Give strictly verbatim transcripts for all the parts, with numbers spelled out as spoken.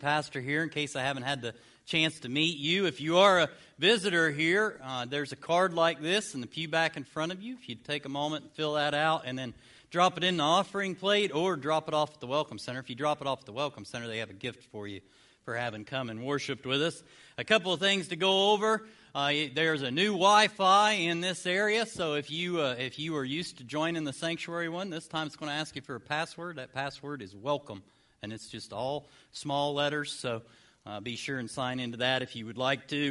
pastor here, in case I haven't had the chance to meet you. If you are a visitor here, uh, there's a card like this in the pew back in front of you. If you'd take a moment and fill that out and then drop it in the offering plate or drop it off at the Welcome Center. If you drop it off at the Welcome Center, they have a gift for you for having come and worshiped with us. A couple of things to go over. Uh, there's a new Wi-Fi in this area, so if you uh, if you are used to joining the sanctuary one, this time it's going to ask you for a password. That password is welcome, and it's just all small letters, so uh, be sure and sign into that if you would like to.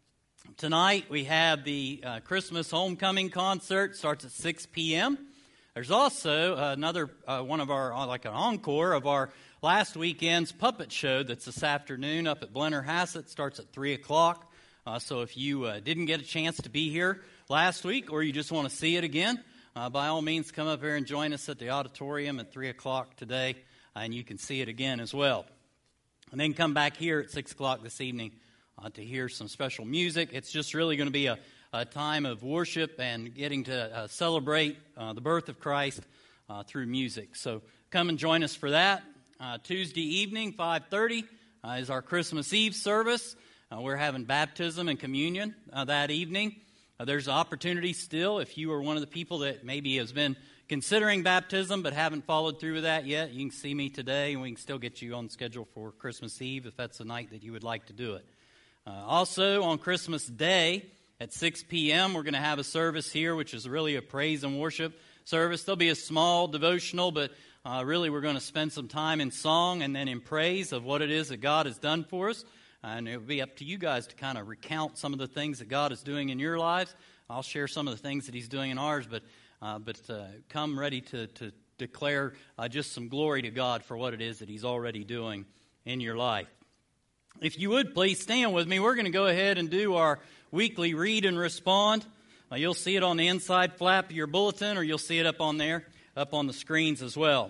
Tonight we have the uh, Christmas homecoming concert. Starts at six p.m. There's also another uh, one of our, uh, like an encore of our last weekend's puppet show that's this afternoon up at Blennerhassett. Starts at three o'clock. Uh, so if you uh, didn't get a chance to be here last week or you just want to see it again, uh, by all means come up here and join us at the auditorium at three o'clock today, uh, and you can see it again as well. And then come back here at six o'clock this evening uh, to hear some special music. It's just really going to be a, a time of worship and getting to uh, celebrate uh, the birth of Christ uh, through music. So come and join us for that. Uh, Tuesday evening, five thirty, uh, is our Christmas Eve service. Uh, we're having baptism and communion uh, that evening. Uh, there's an opportunity still, if you are one of the people that maybe has been considering baptism but haven't followed through with that yet, you can see me today and we can still get you on schedule for Christmas Eve if that's the night that you would like to do it. Uh, also, on Christmas Day at six p.m., we're going to have a service here, which is really a praise and worship service. There'll be a small devotional, but uh, really we're going to spend some time in song and then in praise of what it is that God has done for us. And it will be up to you guys to kind of recount some of the things that God is doing in your lives. I'll share some of the things that He's doing in ours, but uh, but uh, come ready to, to declare uh, just some glory to God for what it is that He's already doing in your life. If you would, please stand with me. We're going to go ahead and do our weekly read and respond. Uh, you'll see it on the inside flap of your bulletin, or you'll see it up on there, up on the screens as well.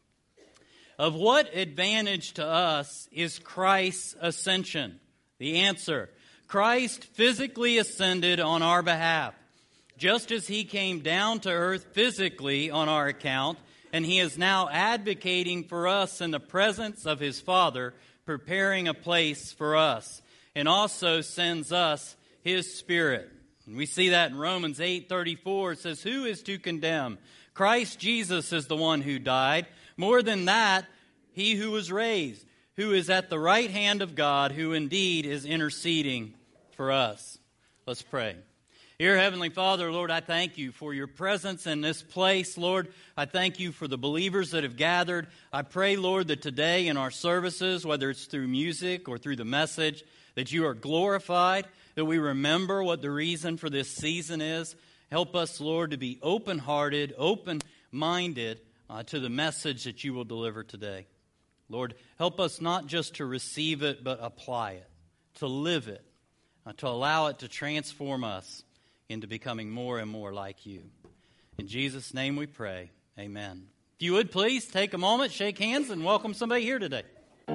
Of what advantage to us is Christ's ascension? The answer, Christ physically ascended on our behalf, just as He came down to earth physically on our account, and He is now advocating for us in the presence of His Father, preparing a place for us, and also sends us His Spirit. And we see that in Romans eight thirty-four. It says, "Who is to condemn? Christ Jesus is the one who died. More than that, He who was raised, who is at the right hand of God, who indeed is interceding for us." Let's pray. Dear Heavenly Father, Lord, I thank You for Your presence in this place. Lord, I thank You for the believers that have gathered. I pray, Lord, that today in our services, whether it's through music or through the message, that You are glorified, that we remember what the reason for this season is. Help us, Lord, to be open-hearted, open-minded uh, to the message that You will deliver today. Lord, help us not just to receive it, but apply it, to live it, uh, to allow it to transform us into becoming more and more like You. In Jesus' name we pray, amen. If you would please take a moment, shake hands, and welcome somebody here today.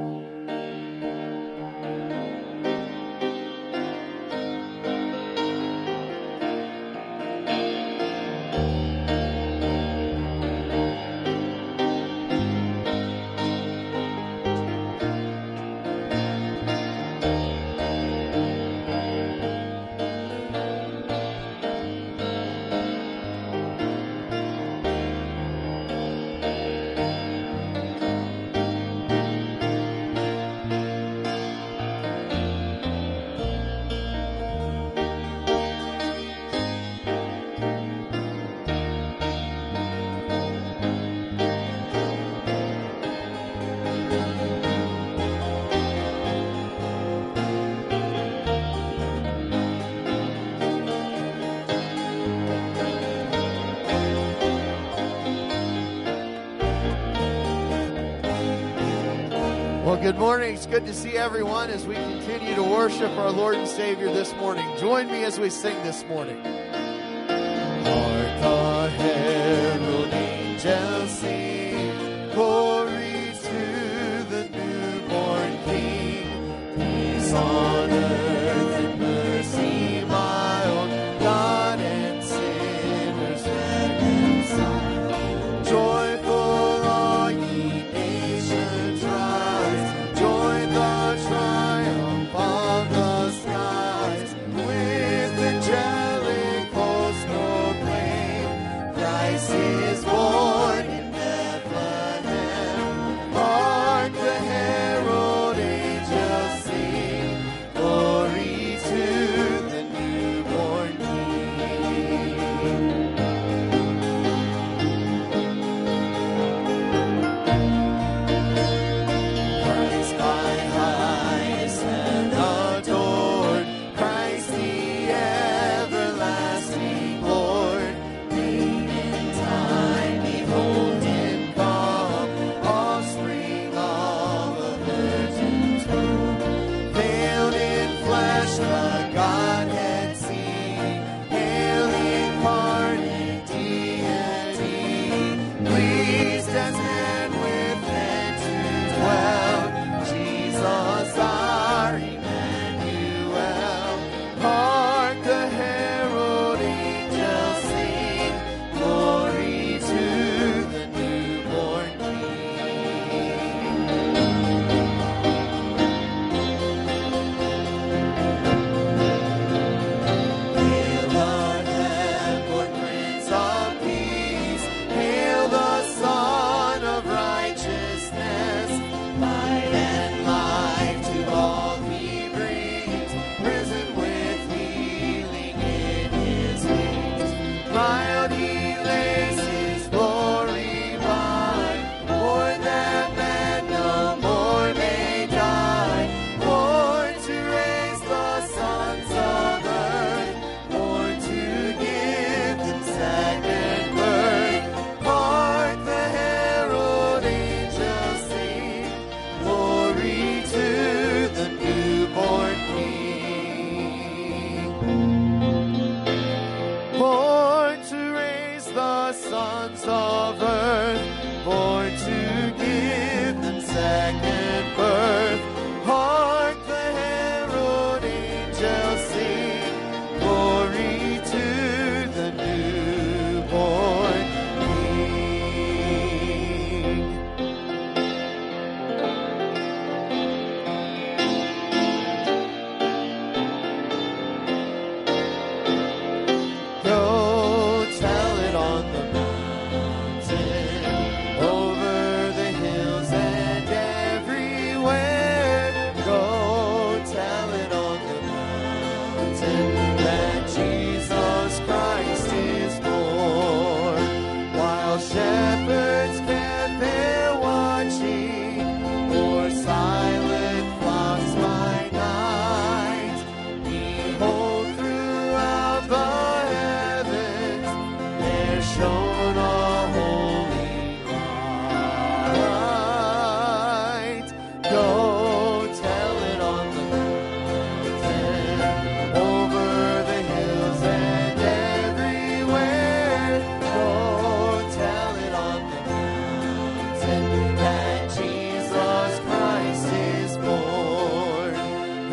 Well, good morning. It's good to see everyone as we continue to worship our Lord and Savior this morning. Join me as we sing this morning. Hark the herald angels sing, glory to the newborn King. Peace on earth and mercy mild, God and sinners reconciled. Joyful all ye nations rise, join the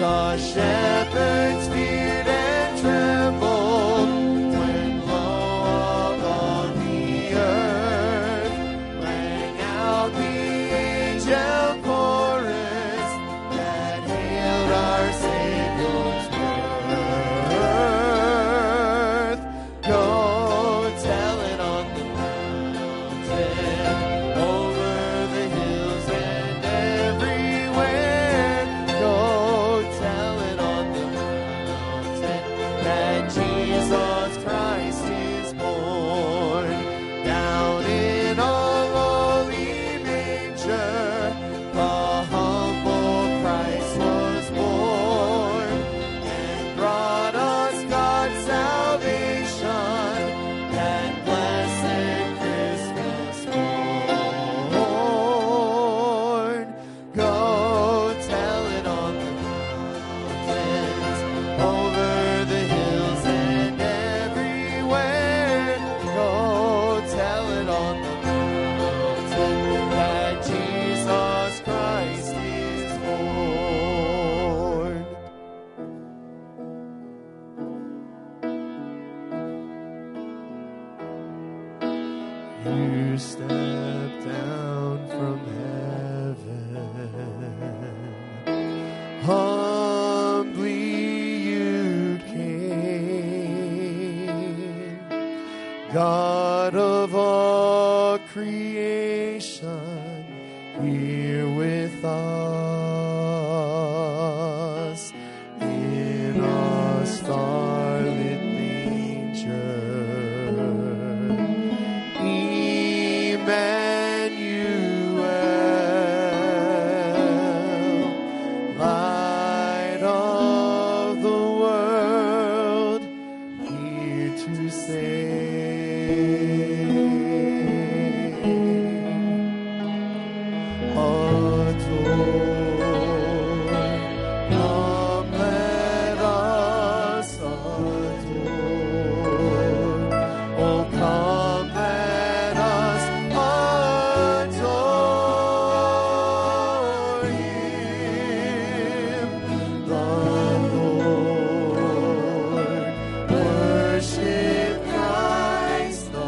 The shepherds feared and trembled when lo above the earth rang out the angel chorus that hailed our Savior's birth. Go tell it on the mountain, over the hills and everywhere. Go tell it on the mountain that Jesus Christ is born. Down in a lowly manger, the humble Christ was born and brought us God's salvation, that blessed Christmas morn. Go tell it on the mountains, over the hills and everywhere. Go tell it on the mountain that Jesus Christ is born. You stepped down from heaven, humbly you came, God of all creation, here with us in a starlit manger. Emmanuel, light of the world, here to save. Adore, come let us adore. Oh, come let us adore Him, the Lord. Worship Christ the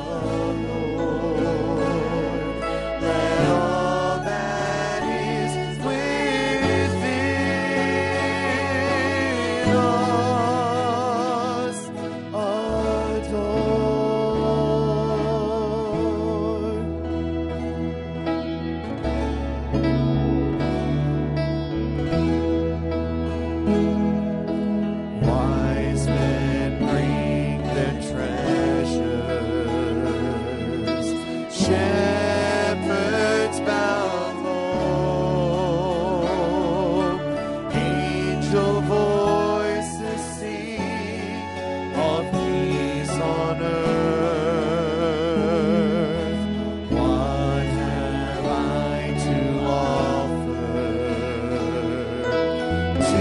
Lord. Let all that is within us adore. Wise men bring their treasures, shepherds bow low, angel voices sing of peace on earth. What have I to offer to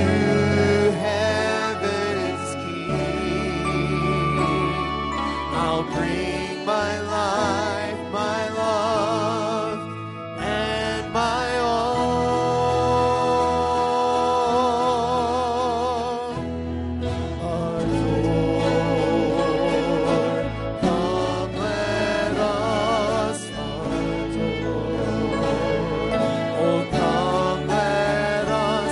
heaven's King? I'll bring my life, my love, and my all. Adore, come let us adore. Oh, come let us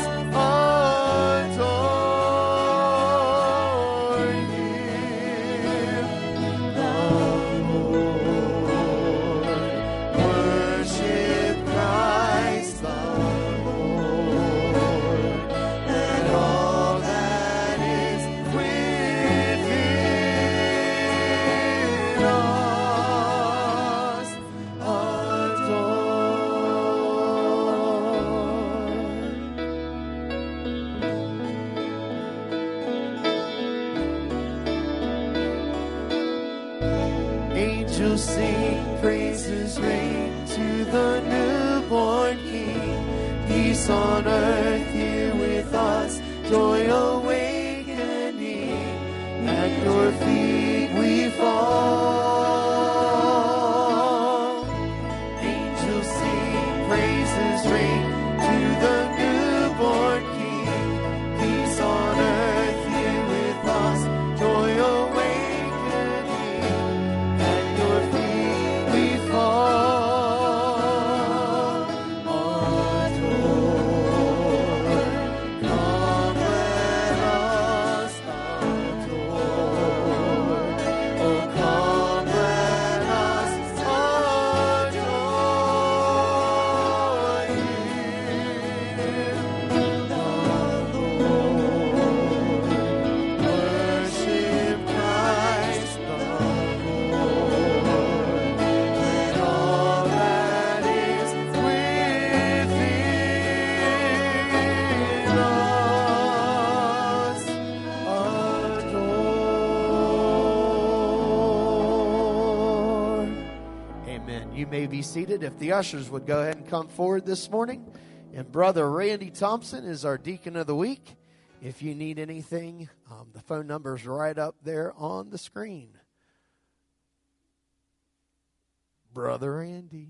adore Him, the Lord. Worship Christ the Lord. Let all that is within us adore. Angels sing, praises ring to the newborn King. Peace on earth here with us, joy awakening. At your feet we fall. Angels sing, praises ring to the newborn King. You may be seated. If the ushers would go ahead and come forward this morning. And Brother Randy Thompson is our deacon of the week. If you need anything, um, the phone number is right up there on the screen. Brother Randy.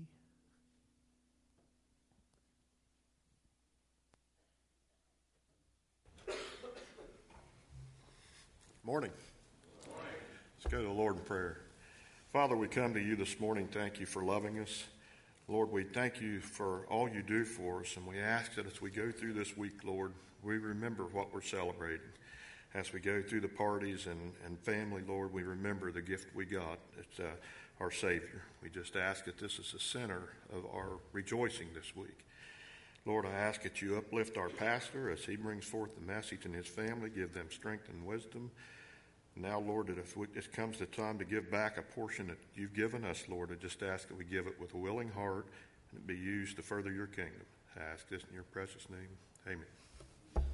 Morning. Let's go to the Lord in prayer. Father, we come to you this morning. Thank you for loving us. Lord, we thank you for all you do for us, and we ask that as we go through this week, Lord, we remember what we're celebrating. As we go through the parties and, and family, Lord, we remember the gift we got. It's uh, our Savior. We just ask that this is the center of our rejoicing this week. Lord, I ask that you uplift our pastor as he brings forth the message and his family. Give them strength and wisdom. Now, Lord, that if it comes the time to give back a portion that you've given us, Lord, I just ask that we give it with a willing heart and it be used to further your kingdom. I ask this in your precious name. Amen.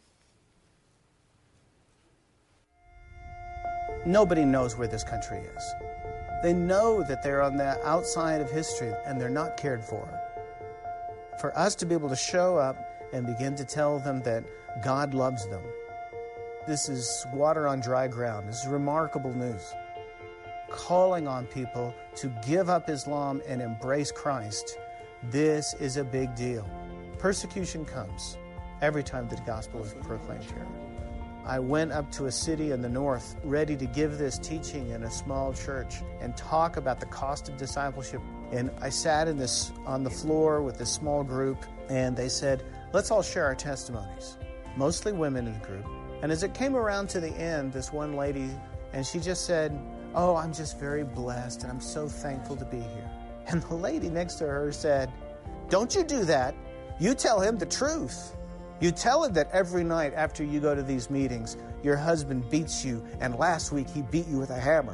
Nobody knows where this country is. They know that they're on the outside of history and they're not cared for. For us to be able to show up and begin to tell them that God loves them, this is water on dry ground. This is remarkable news. Calling on people to give up Islam and embrace Christ, this is a big deal. Persecution comes every time the gospel is proclaimed here. I went up to a city in the north ready to give this teaching in a small church and talk about the cost of discipleship. And I sat in this on the floor with this small group, and they said, let's all share our testimonies. Mostly women in the group. And as it came around to the end, this one lady, and she just said, oh, I'm just very blessed, and I'm so thankful to be here. And the lady next to her said, don't you do that. You tell him the truth. You tell him that every night after you go to these meetings, your husband beats you, and last week he beat you with a hammer.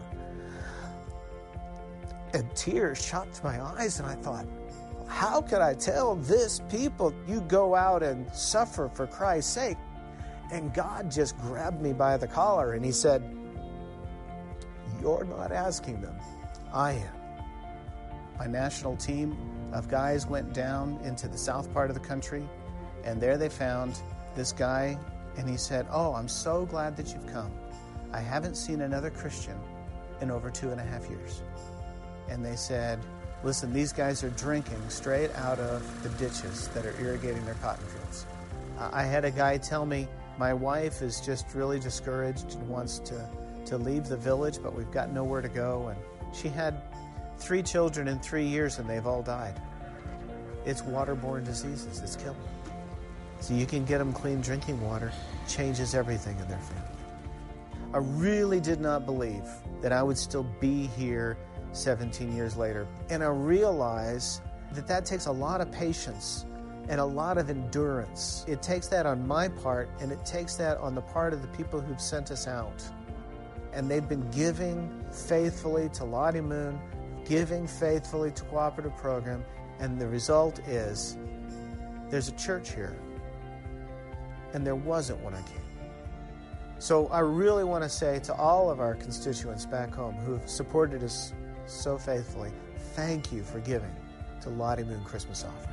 And tears shot to my eyes, and I thought, how could I tell this people you go out and suffer for Christ's sake? And God just grabbed me by the collar, and he said, you're not asking them. I am. My national team of guys went down into the south part of the country, and there they found this guy, and he said, oh, I'm so glad that you've come. I haven't seen another Christian in over two and a half years. And they said, listen, these guys are drinking straight out of the ditches that are irrigating their cotton fields. I had a guy tell me, my wife is just really discouraged and wants to, to leave the village, but we've got nowhere to go. And she had three children in three years, and they've all died. It's waterborne diseases. It's killing them. So you can get them clean drinking water, changes everything in their family. I really did not believe that I would still be here seventeen years later. And I realize that that takes a lot of patience and a lot of endurance. It takes that on my part, and it takes that on the part of the people who've sent us out. And they've been giving faithfully to Lottie Moon, giving faithfully to Cooperative Program, and the result is there's a church here. And there wasn't when I came. So I really want to say to all of our constituents back home who've supported us so faithfully, thank you for giving to Lottie Moon Christmas Offering.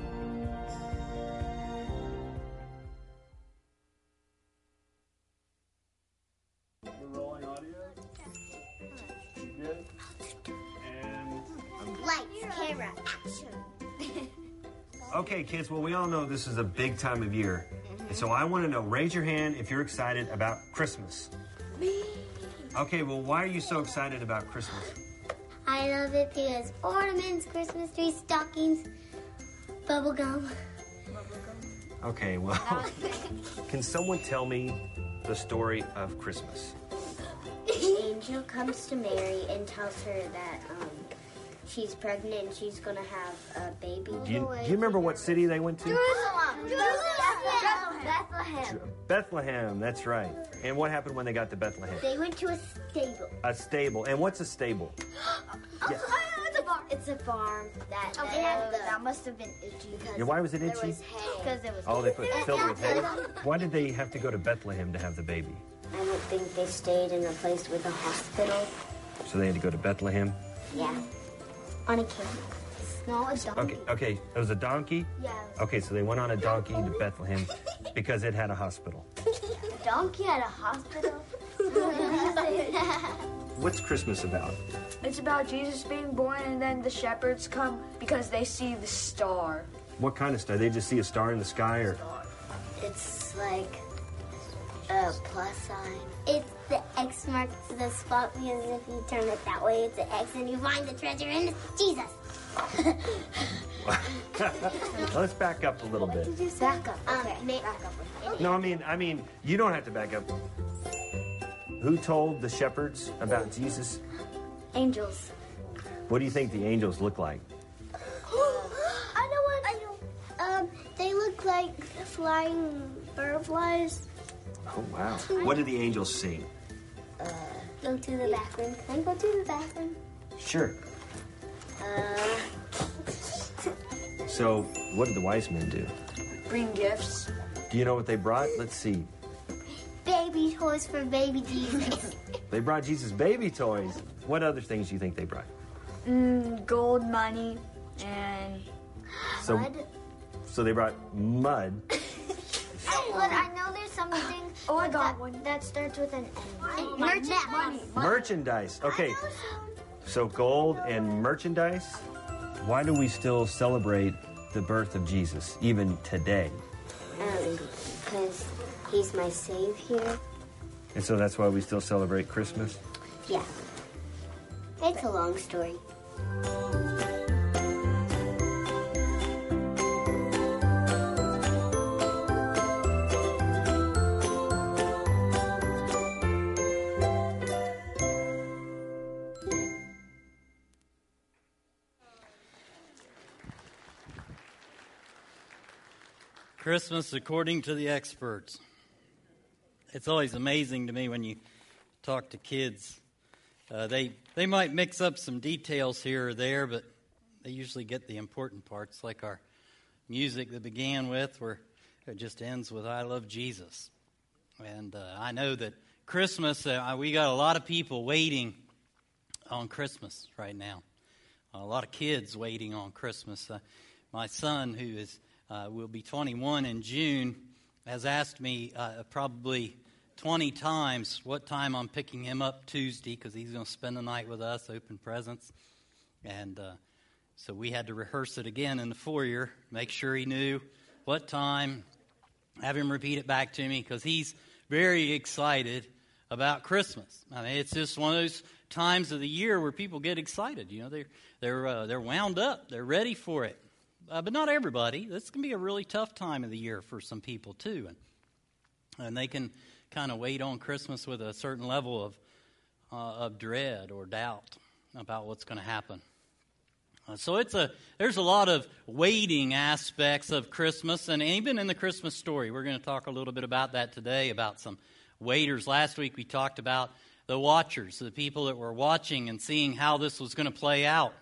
We're rolling audio. Good. And lights, camera, action. Okay, kids, well, we all know this is a big time of year. And so I want to know, raise your hand if you're excited about Christmas. Me. Okay, well, why are you so excited about Christmas? I love it because ornaments, Christmas trees, stockings, bubble gum. Okay, well, can someone tell me the story of Christmas? An angel comes to Mary and tells her that um, she's pregnant and she's going to have a baby. Do you, do you remember what city they went to? Jerusalem. Jerusalem. Bethlehem. Bethlehem, that's right. And what happened when they got to Bethlehem? They went to a stable. A stable. And what's a stable? Yes. It's a farm. It's a farm that, that, Okay, had the, that must have been itchy. Yeah, why was it there itchy? was hay. Because there was Oh, they put hay. filled it with hay. Why did they have to go to Bethlehem to have the baby? I don't think they stayed in a place with a hospital. So they had to go to Bethlehem? Yeah. On a camel. No, a donkey. Okay, okay, it was a donkey? Yeah. Okay, so they went on a donkey to Bethlehem because it had a hospital. A donkey at a hospital? What's Christmas about? It's about Jesus being born, and then the shepherds come because they see the star. What kind of star? They just see a star in the sky, or? It's like a plus sign. It's the X marks the spot because if you turn it that way, it's an X, and you find the treasure, and it's Jesus. Let's back up a little bit. Back up. Okay. Um, back up. No, I mean, I mean, you don't have to back up. Who told the shepherds about Jesus? Angels. What do you think the angels look like? I know what. I know. Um, they look like flying butterflies. Oh, wow. What do the angels sing? Uh, go to the bathroom. Can I go to the bathroom? Sure. Uh. So, what did the wise men do? Bring gifts. Do you know what they brought? Let's see. Baby toys for baby Jesus. They brought Jesus baby toys. What other things do you think they brought? Mm, gold, money, and So, Mud. so they brought mud. But I know there's something. Oh, I got that, one. that starts with an M. Merchandise. Merchandise. Okay. So gold and merchandise. Why do we still celebrate the birth of Jesus, even today? Um, because he's my savior. And so that's why we still celebrate Christmas? Yeah. It's a long story. Christmas according to the experts. It's always amazing to me when you talk to kids. Uh, they they might mix up some details here or there, but they usually get the important parts, like our music that began with, where it just ends with "I love Jesus." And uh, I know that Christmas, uh, we got a lot of people waiting on Christmas right now. A lot of kids waiting on Christmas. Uh, my son, who is Uh, will be twenty-one in June, has asked me uh, probably twenty times what time I'm picking him up Tuesday, because he's going to spend the night with us, open presents. And uh, so we had to rehearse it again in the foyer, make sure he knew what time, have him repeat it back to me, because he's very excited about Christmas. I mean, it's just one of those times of the year where people get excited. You know, they're, they're, uh, they're wound up, they're ready for it. Uh, but not everybody. This can be a really tough time of the year for some people, too. And, and they can kind of wait on Christmas with a certain level of, uh, of dread or doubt about what's going to happen. Uh, so it's a there's a lot of waiting aspects of Christmas, and even in the Christmas story. We're going to talk a little bit about that today, about some waiters. Last week we talked about the watchers, the people that were watching and seeing how this was going to play out,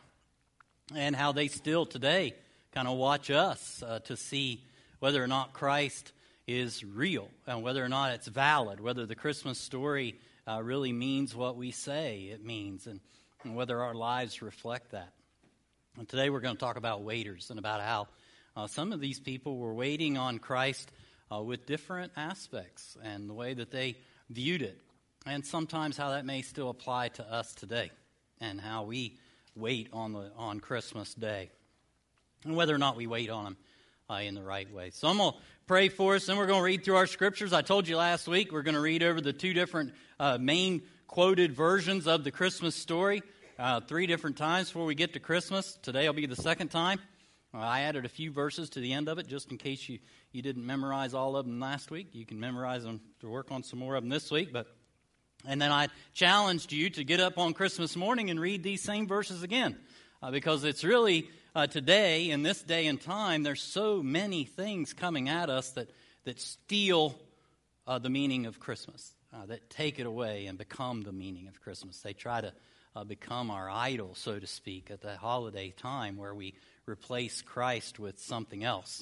and how they still today kind of watch us uh, to see whether or not Christ is real and whether or not it's valid, whether the Christmas story uh, really means what we say it means, and, and whether our lives reflect that. And today we're going to talk about waiters and about how uh, some of these people were waiting on Christ uh, with different aspects and the way that they viewed it, and sometimes how that may still apply to us today and how we wait on the on Christmas Day. And whether or not we wait on them uh, in the right way. So I'm going to pray for us, and we're going to read through our scriptures. I told you last week we're going to read over the two different uh, main quoted versions of the Christmas story uh, three different times before we get to Christmas. Today will be the second time. Uh, I added a few verses to the end of it just in case you, you didn't memorize all of them last week. You can memorize them to work on some more of them this week. But And then I challenged you to get up on Christmas morning and read these same verses again uh, because it's really... Uh, today, in this day and time, there's so many things coming at us that, that steal uh, the meaning of Christmas, uh, that take it away and become the meaning of Christmas. They try to uh, become our idol, so to speak, at the holiday time where we replace Christ with something else.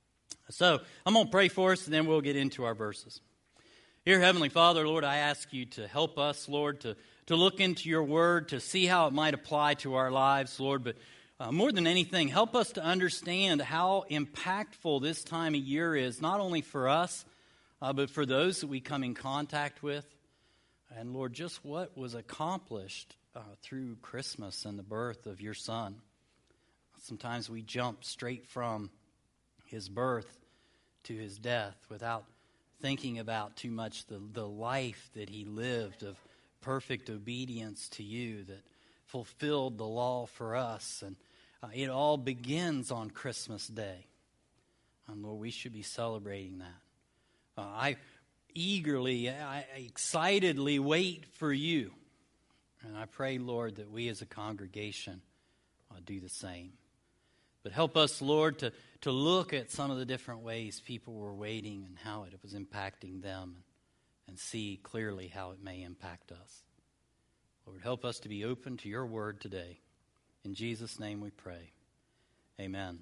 So I'm going to pray for us, and then we'll get into our verses. Dear Heavenly Father, Lord, I ask you to help us, Lord, to, to look into your word, to see how it might apply to our lives, Lord. But uh, more than anything, help us to understand how impactful this time of year is, not only for us, uh, but for those that we come in contact with. And Lord, just what was accomplished uh, through Christmas and the birth of your Son. Sometimes we jump straight from his birth to his death without thinking about too much the, the life that he lived of perfect obedience to you that fulfilled the law for us. And uh, it all begins on Christmas Day. And Lord, we should be celebrating that. Uh, I eagerly, I excitedly wait for you. And I pray, Lord, that we as a congregation uh, do the same. But help us, Lord, to, to look at some of the different ways people were waiting and how it was impacting them, and see clearly how it may impact us. Lord, help us to be open to your word today. In Jesus' name we pray. Amen.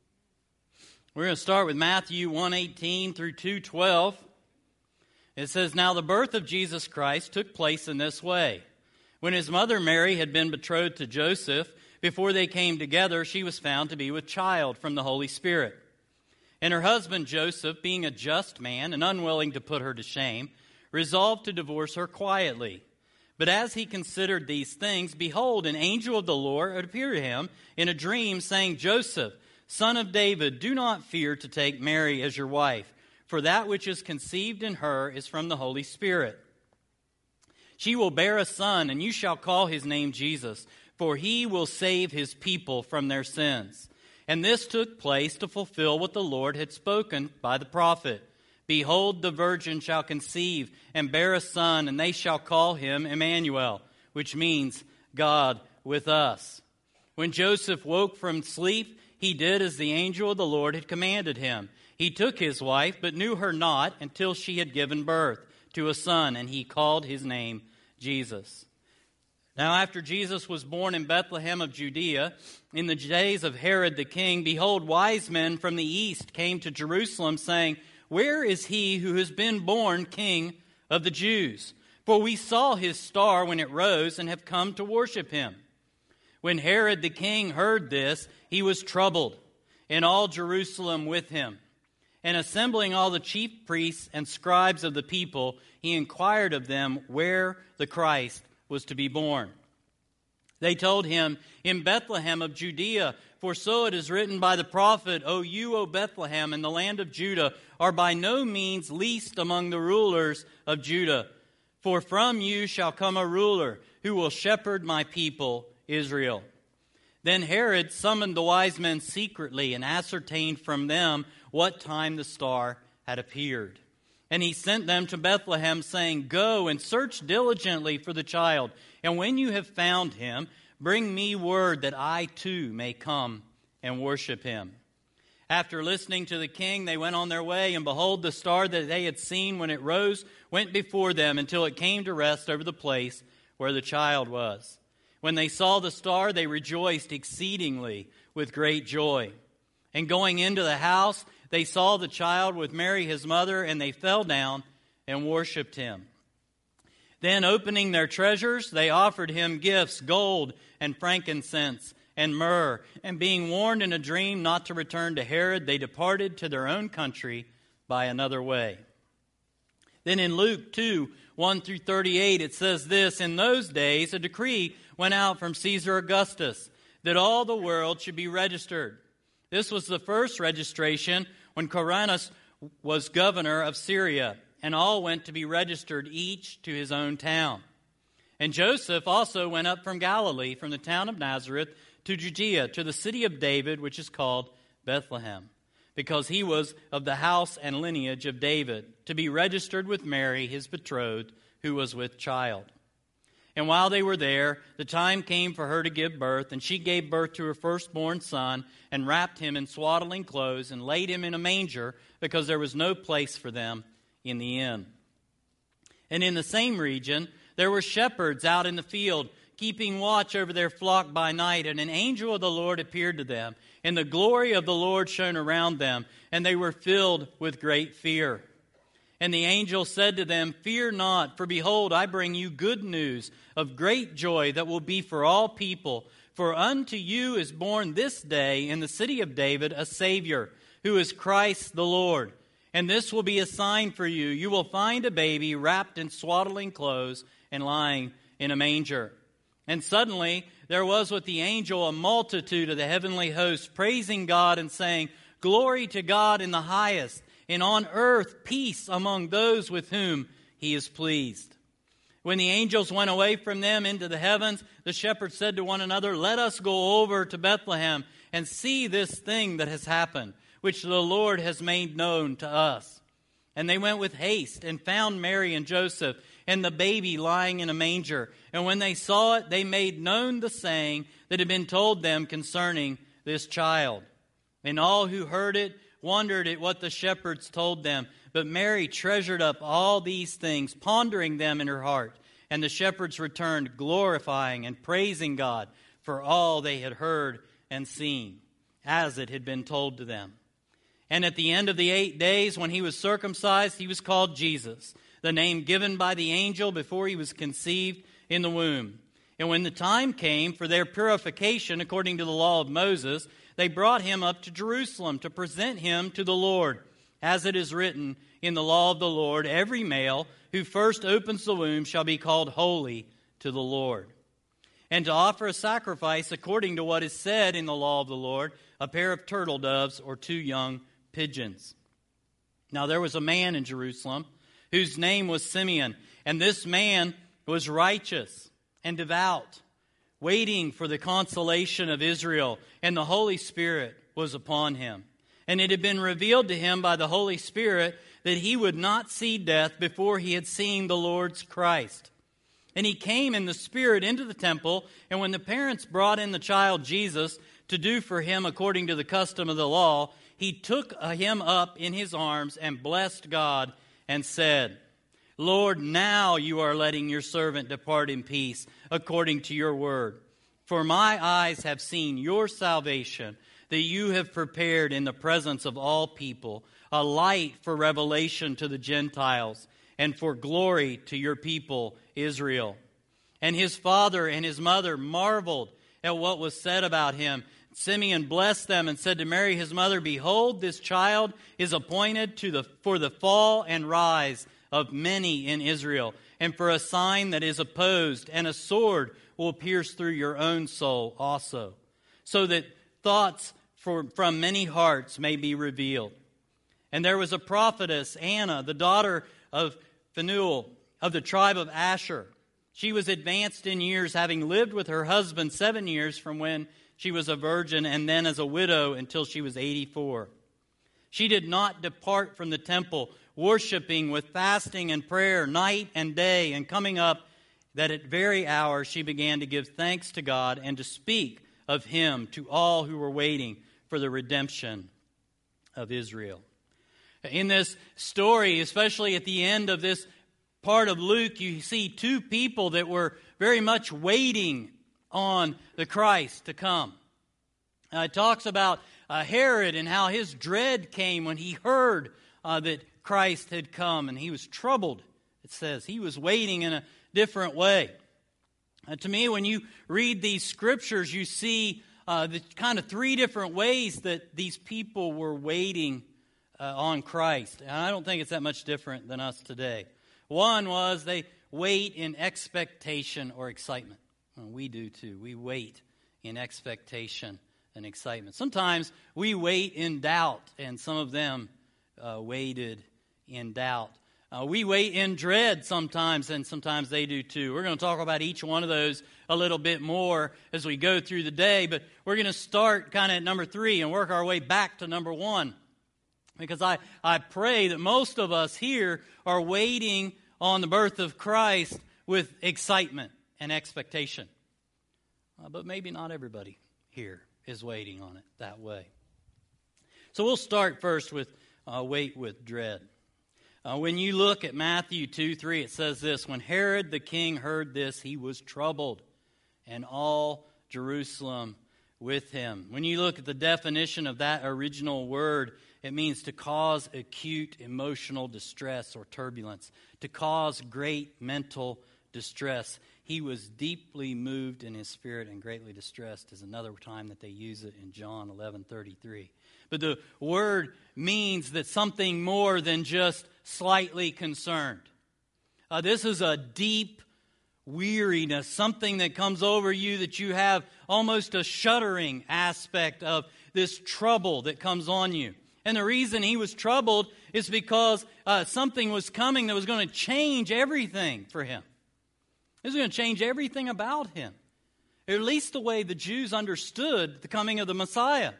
We're going to start with Matthew one eighteen through two twelve. It says, "Now the birth of Jesus Christ took place in this way. When his mother Mary had been betrothed to Joseph, before they came together, she was found to be with child from the Holy Spirit. And her husband Joseph, being a just man and unwilling to put her to shame, resolved to divorce her quietly. But as he considered these things, behold, an angel of the Lord appeared to him in a dream, saying, Joseph, son of David, do not fear to take Mary as your wife, for that which is conceived in her is from the Holy Spirit. She will bear a son, and you shall call his name Jesus, for he will save his people from their sins. And this took place to fulfill what the Lord had spoken by the prophet. Behold, the virgin shall conceive and bear a son, and they shall call him Emmanuel, which means God with us. When Joseph woke from sleep, he did as the angel of the Lord had commanded him. He took his wife, but knew her not until she had given birth to a son, and he called his name Jesus. Now after Jesus was born in Bethlehem of Judea, in the days of Herod the king, behold, wise men from the east came to Jerusalem, saying, Where is he who has been born King of the Jews? For we saw his star when it rose and have come to worship him. When Herod the king heard this, he was troubled, and all Jerusalem with him. And assembling all the chief priests and scribes of the people, he inquired of them where the Christ was to be born. They told him, In Bethlehem of Judea, for so it is written by the prophet, O you, O Bethlehem, in the land of Judah, are by no means least among the rulers of Judah. For from you shall come a ruler who will shepherd my people Israel. Then Herod summoned the wise men secretly and ascertained from them what time the star had appeared. And he sent them to Bethlehem, saying, Go and search diligently for the child, and when you have found him, bring me word that I too may come and worship him. After listening to the king, they went on their way, and behold, the star that they had seen when it rose went before them until it came to rest over the place where the child was. When they saw the star, they rejoiced exceedingly with great joy. And going into the house, they saw the child with Mary his mother, and they fell down and worshipped him. Then opening their treasures, they offered him gifts, gold and frankincense and myrrh. And being warned in a dream not to return to Herod, they departed to their own country by another way. Then in Luke two, one through thirty-eight, it says this, In those days a decree went out from Caesar Augustus that all the world should be registered. This was the first registration when Quirinius was governor of Syria, and all went to be registered, each to his own town. And Joseph also went up from Galilee, from the town of Nazareth, to Judea, to the city of David, which is called Bethlehem, because he was of the house and lineage of David, to be registered with Mary, his betrothed, who was with child. And while they were there, the time came for her to give birth, and she gave birth to her firstborn son, and wrapped him in swaddling clothes, and laid him in a manger, because there was no place for them in the inn. And in the same region, there were shepherds out in the field, keeping watch over their flock by night, and an angel of the Lord appeared to them, and the glory of the Lord shone around them, and they were filled with great fear. And the angel said to them, "Fear not, for behold, I bring you good news of great joy that will be for all people. For unto you is born this day in the city of David a Savior, who is Christ the Lord. And this will be a sign for you. You will find a baby wrapped in swaddling clothes and lying in a manger." And suddenly there was with the angel a multitude of the heavenly host, praising God and saying, "Glory to God in the highest, and on earth peace among those with whom he is pleased." When the angels went away from them into the heavens, the shepherds said to one another, "Let us go over to Bethlehem and see this thing that has happened, which the Lord has made known to us." And they went with haste and found Mary and Joseph and the baby lying in a manger. And when they saw it, they made known the saying that had been told them concerning this child. And all who heard it wondered at what the shepherds told them. But Mary treasured up all these things, pondering them in her heart. And the shepherds returned, glorifying and praising God for all they had heard and seen, as it had been told to them. And at the end of the eight days, when he was circumcised, he was called Jesus, the name given by the angel before he was conceived in the womb. And when the time came for their purification according to the law of Moses, they brought him up to Jerusalem to present him to the Lord. As it is written in the law of the Lord, every male who first opens the womb shall be called holy to the Lord. And to offer a sacrifice according to what is said in the law of the Lord, a pair of turtle doves or two young pigeons. Now there was a man in Jerusalem whose name was Simeon, and this man was righteous and devout, waiting for the consolation of Israel, and the Holy Spirit was upon him. And it had been revealed to him by the Holy Spirit that he would not see death before he had seen the Lord's Christ. And he came in the Spirit into the temple, and when the parents brought in the child Jesus to do for him according to the custom of the law, he took him up in his arms and blessed God and said, "Lord, now you are letting your servant depart in peace according to your word. For my eyes have seen your salvation, that you have prepared in the presence of all people a light for revelation to the Gentiles and for glory to your people Israel." And his father and his mother marveled at what was said about him. Simeon blessed them and said to Mary his mother, "Behold, this child is appointed to the for the fall and rise of many in Israel, and for a sign that is opposed, and a sword will pierce through your own soul also, so that thoughts for, from many hearts may be revealed." And there was a prophetess, Anna, the daughter of Phanuel, of the tribe of Asher. She was advanced in years, having lived with her husband seven years from when she was a virgin, and then as a widow until she was eighty-four. She did not depart from the temple, worshiping with fasting and prayer night and day, and coming up that at very hour she began to give thanks to God and to speak of him to all who were waiting for the redemption of Israel. In this story, especially at the end of this part of Luke, you see two people that were very much waiting on the Christ to come. Uh, it talks about uh, Herod and how his dread came when he heard uh, that Christ had come, and he was troubled. It says he was waiting in a different way. Uh, to me, when you read these scriptures, you see uh, the kind of three different ways that these people were waiting uh, on Christ. And I don't think it's that much different than us today. One was they wait in expectation or excitement. Well, we do too. We wait in expectation and excitement. Sometimes we wait in doubt, and some of them uh, waited in doubt. Uh, we wait in dread sometimes, and sometimes they do too. We're going to talk about each one of those a little bit more as we go through the day, but we're going to start kind of at number three and work our way back to number one. Because I, I pray that most of us here are waiting on the birth of Christ with excitement and expectation. Uh, but maybe not everybody here is waiting on it that way. So we'll start first with uh, wait with dread. Uh, when you look at Matthew two three, it says this: "When Herod the king heard this, he was troubled, and all Jerusalem with him. When you look at the definition of that original word, it means to cause acute emotional distress or turbulence, to cause great mental distress. He was deeply moved in his spirit and greatly distressed is another time that they use it in John eleven thirty-three. But the word means that something more than just slightly concerned. Uh, this is a deep weariness, something that comes over you that you have almost a shuddering aspect of this trouble that comes on you. And the reason he was troubled is because uh, something was coming that was going to change everything for him. It was going to change everything about him. At least the way the Jews understood the coming of the Messiah.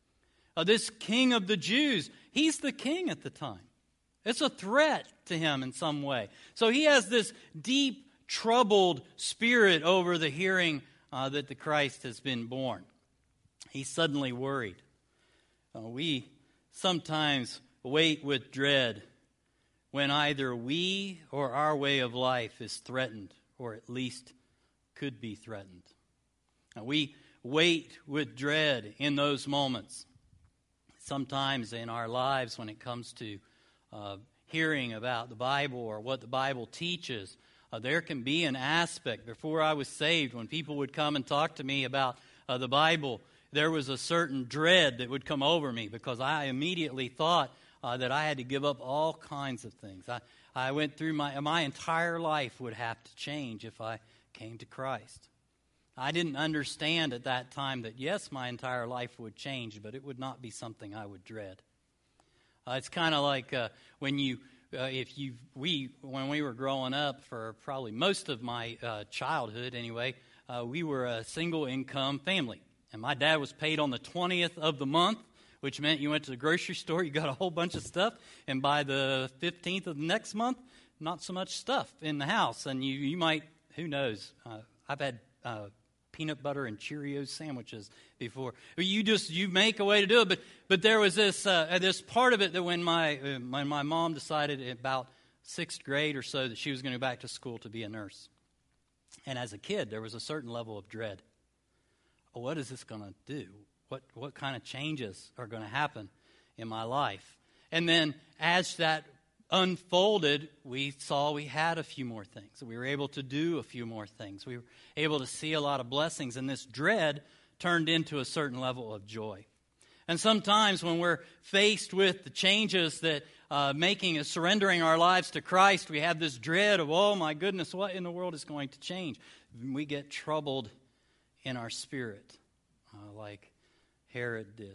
Uh, this king of the Jews, he's the king at the time. It's a threat to him in some way. So he has this deep, troubled spirit over the hearing uh, that the Christ has been born. He's suddenly worried. Uh, we sometimes wait with dread when either we or our way of life is threatened, or at least could be threatened. Now, we wait with dread in those moments. Sometimes in our lives when it comes to uh, hearing about the Bible or what the Bible teaches, uh, there can be an aspect. Before I was saved, when people would come and talk to me about uh, the Bible, there was a certain dread that would come over me because I immediately thought uh, that I had to give up all kinds of things. I, I went through my, my entire life would have to change if I came to Christ. I didn't understand at that time that, yes, my entire life would change, but it would not be something I would dread. Uh, it's kind of like uh, when you, uh, if you, we, when we were growing up, for probably most of my uh, childhood anyway, uh, we were a single income family. And my dad was paid on the twentieth of the month, which meant you went to the grocery store, you got a whole bunch of stuff, and by the fifteenth of the next month, not so much stuff in the house. And you, you might, who knows, uh, I've had uh, peanut butter and Cheerios sandwiches before. You just, you make a way to do it. But but there was this uh, this part of it that when my, uh, when my mom decided about sixth grade or so that she was going to go back to school to be a nurse. And as a kid, there was a certain level of dread. What is this going to do? What what kind of changes are going to happen in my life? And then as that unfolded, we saw we had a few more things. We were able to do a few more things. We were able to see a lot of blessings, and this dread turned into a certain level of joy. And sometimes when we're faced with the changes that uh, making, surrendering our lives to Christ, we have this dread of, oh my goodness, what in the world is going to change? We get troubled in our spirit, uh, like Herod did.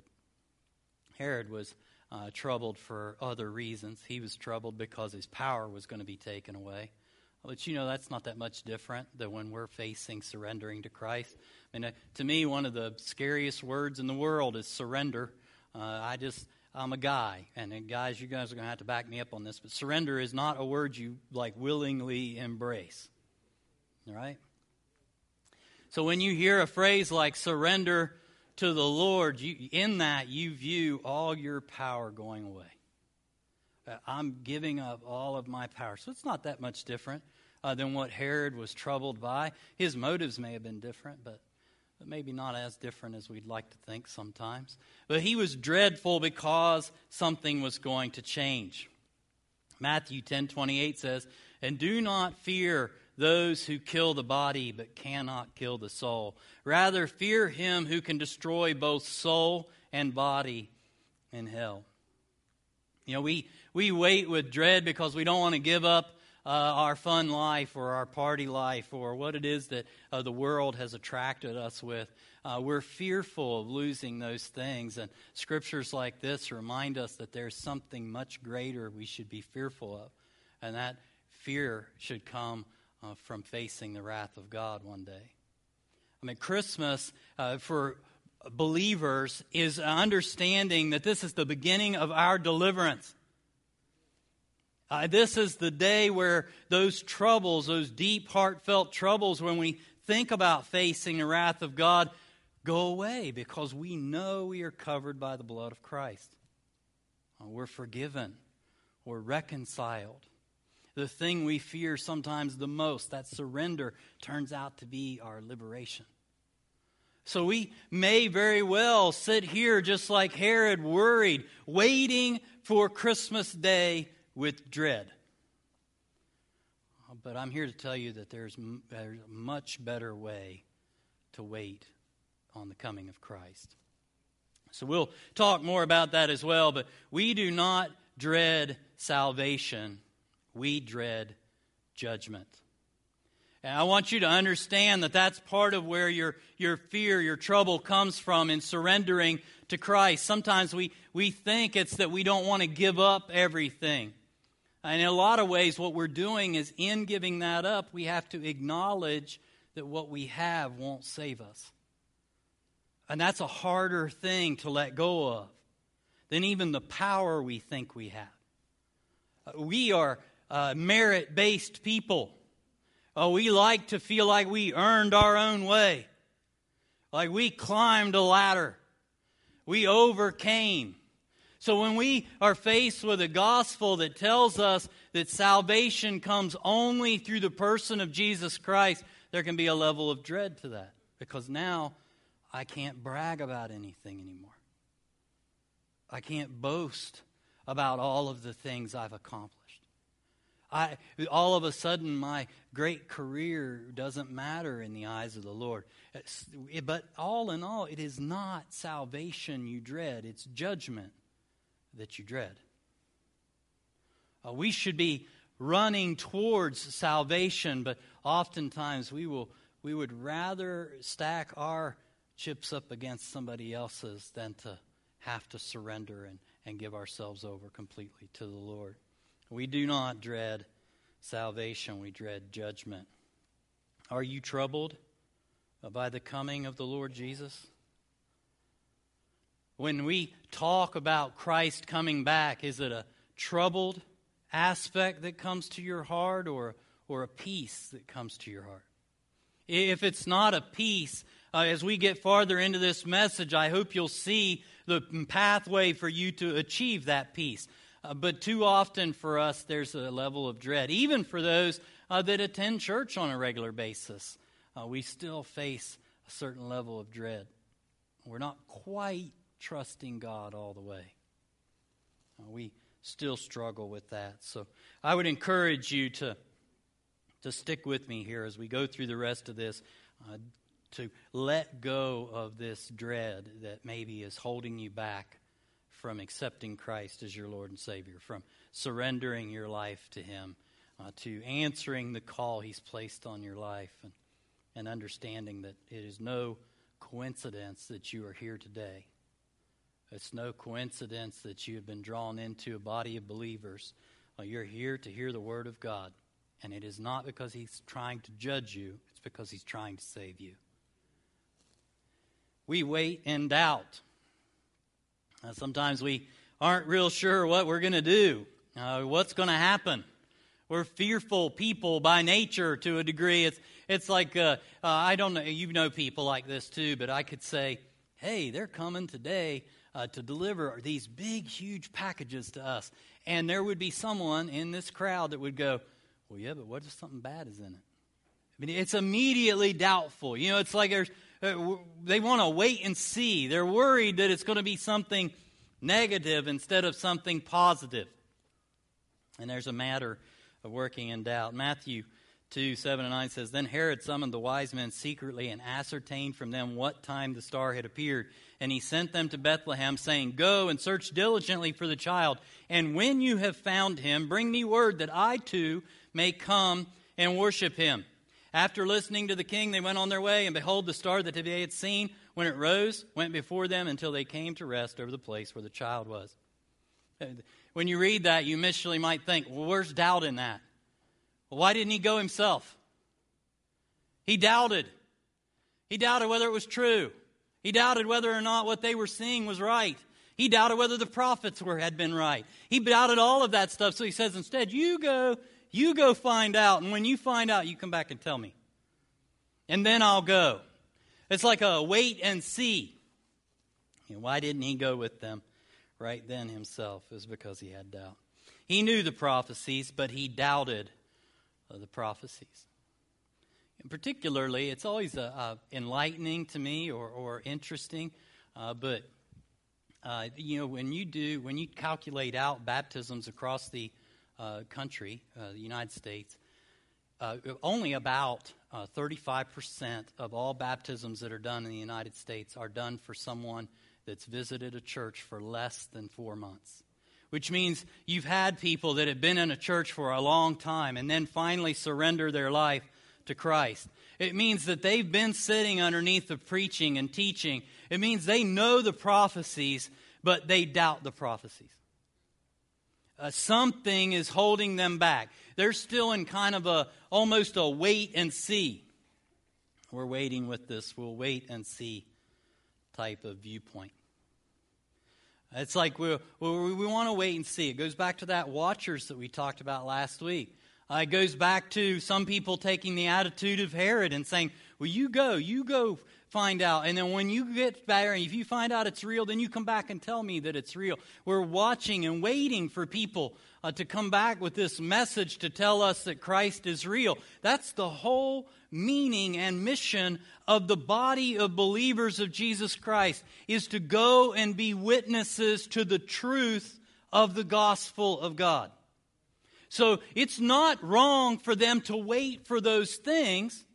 Herod was uh, troubled for other reasons. He was troubled because his power was going to be taken away. But you know, that's not that much different than when we're facing surrendering to Christ. I mean, uh, to me, one of the scariest words in the world is surrender. Uh, I just, I'm a guy, and uh, guys, you guys are going to have to back me up on this, but surrender is not a word you like willingly embrace. All right? So when you hear a phrase like surrender to the Lord, you, in that you view all your power going away. Uh, I'm giving up all of my power. So it's not that much different uh, than what Herod was troubled by. His motives may have been different, but, but maybe not as different as we'd like to think sometimes. But he was dreadful because something was going to change. Matthew ten twenty-eight says, "And do not fear those who kill the body but cannot kill the soul. Rather, fear him who can destroy both soul and body in hell." You know, we, we wait with dread because we don't want to give up uh, our fun life or our party life or what it is that uh, the world has attracted us with. Uh, we're fearful of losing those things. And scriptures like this remind us that there's something much greater we should be fearful of. And that fear should come Uh, from facing the wrath of God one day. I mean, Christmas uh, for believers is understanding that this is the beginning of our deliverance. Uh, this is the day where those troubles, those deep, heartfelt troubles, when we think about facing the wrath of God, go away because we know we are covered by the blood of Christ. Uh, we're forgiven. We're reconciled. The thing we fear sometimes the most, that surrender, turns out to be our liberation. So we may very well sit here just like Herod, worried, waiting for Christmas Day with dread. But I'm here to tell you that there's, there's a much better way to wait on the coming of Christ. So we'll talk more about that as well, but we do not dread salvation. We dread judgment. And I want you to understand that that's part of where your, your fear, your trouble comes from in surrendering to Christ. Sometimes we, we think it's that we don't want to give up everything. And in a lot of ways, what we're doing is in giving that up, we have to acknowledge that what we have won't save us. And that's a harder thing to let go of than even the power we think we have. We are uh, merit-based people. Oh, we like to feel like we earned our own way. Like we climbed a ladder. We overcame. So when we are faced with a gospel that tells us that salvation comes only through the person of Jesus Christ, there can be a level of dread to that. Because now I can't brag about anything anymore. I can't boast about all of the things I've accomplished. I, all of a sudden, my great career doesn't matter in the eyes of the Lord. It's, but all in all, it is not salvation you dread. It's judgment that you dread. Uh, we should be running towards salvation, but oftentimes we will we would rather stack our chips up against somebody else's than to have to surrender and, and give ourselves over completely to the Lord. We do not dread salvation, we dread judgment. Are you troubled by the coming of the Lord Jesus? When we talk about Christ coming back, is it a troubled aspect that comes to your heart or, or a peace that comes to your heart? If it's not a peace, uh, as we get farther into this message, I hope you'll see the pathway for you to achieve that peace. Uh, but too often for us, there's a level of dread. Even for those uh, that attend church on a regular basis, uh, we still face a certain level of dread. We're not quite trusting God all the way. Uh, we still struggle with that. So I would encourage you to, to stick with me here as we go through the rest of this, uh, to let go of this dread that maybe is holding you back from accepting Christ as your Lord and Savior, from surrendering your life to Him, uh, to answering the call He's placed on your life, and, and understanding that it is no coincidence that you are here today. It's no coincidence that you have been drawn into a body of believers. Uh, you're here to hear the Word of God, and it is not because He's trying to judge you, it's because He's trying to save you. We wait in doubt. Uh, sometimes we aren't real sure what we're going to do, uh, what's going to happen. We're fearful people by nature to a degree. It's it's like, uh, uh, I don't know, you know people like this too, but I could say, hey, they're coming today uh, to deliver these big, huge packages to us. And there would be someone in this crowd that would go, well, yeah, but what if something bad is in it? I mean, it's immediately doubtful. You know, it's like there's, uh, they want to wait and see. They're worried that it's going to be something negative instead of something positive. And there's a matter of working in doubt. Matthew two, seven and nine says, Then Herod summoned the wise men secretly and ascertained from them what time the star had appeared. And he sent them to Bethlehem, saying, Go and search diligently for the child. And when you have found him, bring me word that I too may come and worship him. After listening to the king, they went on their way, and behold, the star that they had seen, when it rose, went before them until they came to rest over the place where the child was. When you read that, you initially might think, well, where's doubt in that? Well, why didn't he go himself? He doubted. He doubted whether it was true. He doubted whether or not what they were seeing was right. He doubted whether the prophets were had been right. He doubted all of that stuff. So he says, instead, you go, you go find out. And when you find out, you come back and tell me. And then I'll go. It's like a wait and see. And why didn't he go with them right then himself? It was because he had doubt. He knew the prophecies, but he doubted the prophecies. And particularly, it's always uh, uh, enlightening to me or, or interesting, uh, but uh, you know, when you do, when you calculate out baptisms across the uh, country, uh, the United States, uh, only about uh, thirty-five percent of all baptisms that are done in the United States are done for someone that's visited a church for less than four months. Which means you've had people that have been in a church for a long time and then finally surrender their life to Christ. It means that they've been sitting underneath the preaching and teaching. It means they know the prophecies, but they doubt the prophecies. Uh, something is holding them back. They're still in kind of a, almost a wait and see. We're waiting with this, we'll wait and see type of viewpoint. It's like we we, we want to wait and see. It goes back to that watchers that we talked about last week. Uh, it goes back to some people taking the attitude of Herod and saying, well, you go, you go find out. And then when you get there, and if you find out it's real, then you come back and tell me that it's real. We're watching and waiting for people uh, to come back with this message to tell us that Christ is real. That's the whole meaning and mission of the body of believers of Jesus Christ, is to go and be witnesses to the truth of the gospel of God. So it's not wrong for them to wait for those things.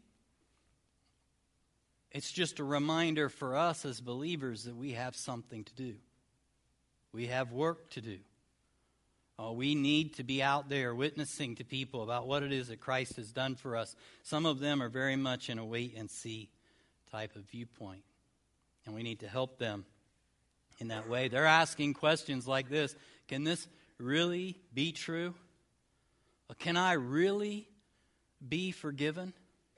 It's just a reminder for us as believers that we have something to do. We have work to do. Uh, we need to be out there witnessing to people about what it is that Christ has done for us. Some of them are very much in a wait-and-see type of viewpoint. And we need to help them in that way. They're asking questions like this. Can this really be true? Can I really be forgiven?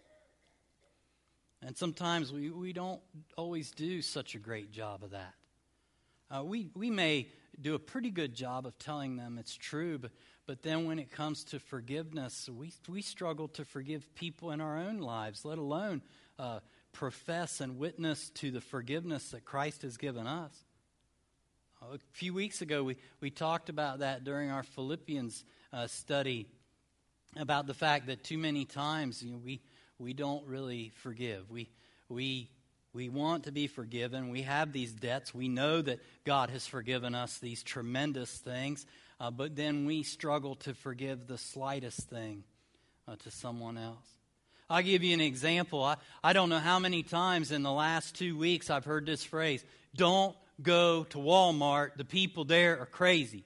And sometimes we, we don't always do such a great job of that. Uh, we, we may do a pretty good job of telling them it's true, but, but then when it comes to forgiveness, we, we struggle to forgive people in our own lives, let alone uh, profess and witness to the forgiveness that Christ has given us. Uh, a few weeks ago, we, we talked about that during our Philippians uh, study, about the fact that too many times, you know, we we don't really forgive. We we we want to be forgiven. We have these debts. We know that God has forgiven us these tremendous things, uh, but then we struggle to forgive the slightest thing uh, to someone else. I'll give you an example. I, I don't know how many times in the last two weeks I've heard this phrase, "Don't go to Walmart. The people there are crazy."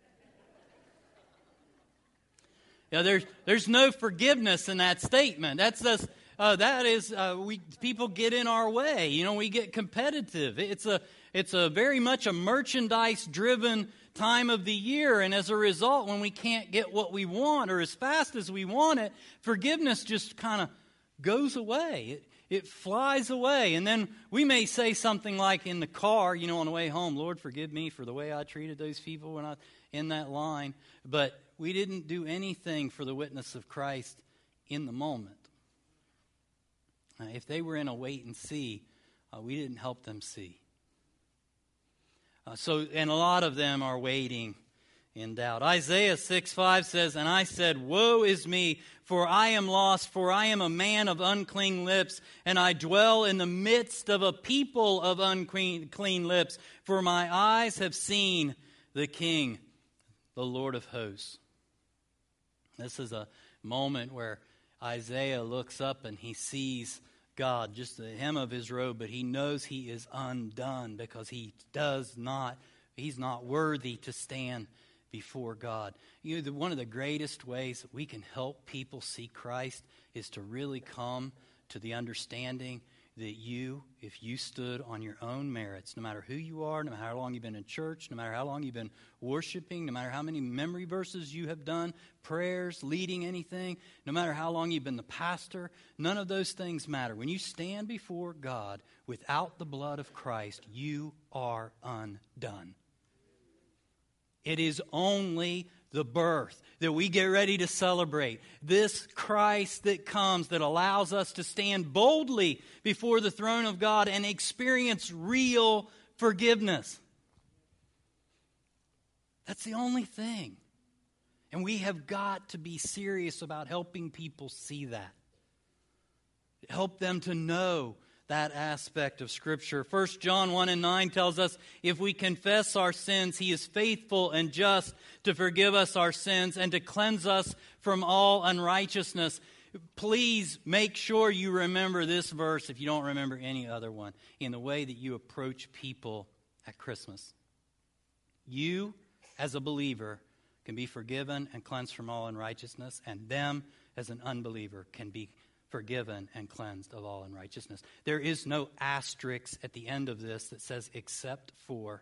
You know, there's there's no forgiveness in that statement. That's just, uh, that is uh, we people get in our way. You know, we get competitive. It's a it's a very much a merchandise driven time of the year, and as a result, when we can't get what we want or as fast as we want it, forgiveness just kind of goes away. It, it flies away, and then we may say something like in the car, you know, on the way home, "Lord, forgive me for the way I treated those people when I in that line," but we didn't do anything for the witness of Christ in the moment. Uh, if they were in a wait and see, uh, we didn't help them see. Uh, so, and a lot of them are waiting in doubt. Isaiah six five says, "And I said, Woe is me, for I am lost, for I am a man of unclean lips, and I dwell in the midst of a people of unclean clean lips, for my eyes have seen the King, the Lord of hosts." This is a moment where Isaiah looks up and he sees God, just the hem of his robe, but he knows he is undone because he does not, he's not worthy to stand before God. You know, the, one of the greatest ways that we can help people see Christ is to really come to the understanding that you, if you stood on your own merits, no matter who you are, no matter how long you've been in church, no matter how long you've been worshiping, no matter how many memory verses you have done, prayers, leading anything, no matter how long you've been the pastor, none of those things matter. When you stand before God without the blood of Christ, you are undone. It is only the birth that we get ready to celebrate. This Christ that comes, that allows us to stand boldly before the throne of God and experience real forgiveness. That's the only thing. And we have got to be serious about helping people see that. Help them to know that aspect of Scripture. First John one and nine tells us, if we confess our sins, He is faithful and just to forgive us our sins and to cleanse us from all unrighteousness. Please make sure you remember this verse, if you don't remember any other one, in the way that you approach people at Christmas. You, as a believer, can be forgiven and cleansed from all unrighteousness, and them, as an unbeliever, can be forgiven and cleansed of all unrighteousness. There is no asterisk at the end of this that says except for.